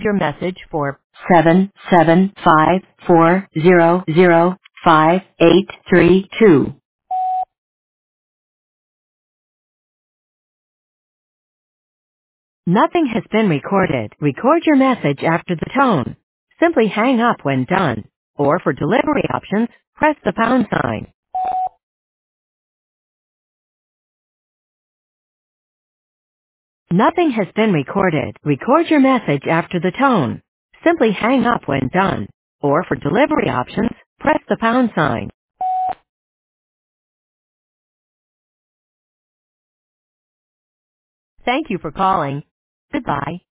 your message for 775400582. Nothing has been recorded. Record your message after the tone. Simply hang up when done. Or for delivery options, press the pound sign. Nothing has been recorded. Record your message after the tone. Simply hang up when done. Or for delivery options, press the pound sign. Thank you for calling. Goodbye.